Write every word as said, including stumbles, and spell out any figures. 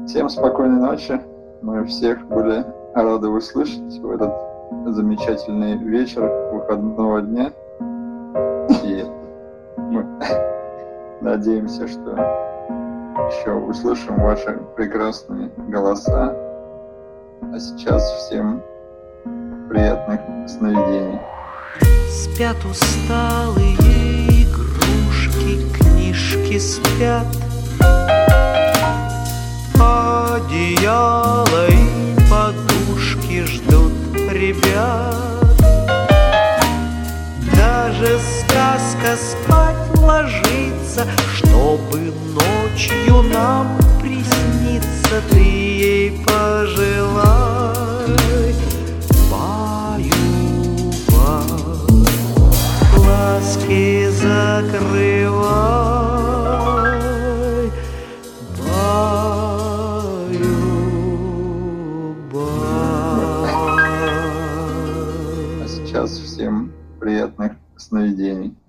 Всем спокойной ночи. Мы всех были рады услышать в этот замечательный вечер выходного дня. И мы надеемся, что еще услышим ваши прекрасные голоса. А сейчас всем приятных сновидений. Спят усталые игрушки, книжки спят, одеяло и подушки ждут ребят. Даже сказка спать ложится, чтобы ночью нам присниться. Ты ей пожелай, глазки закрывай, баю-бай. А сейчас всем приятных сновидений.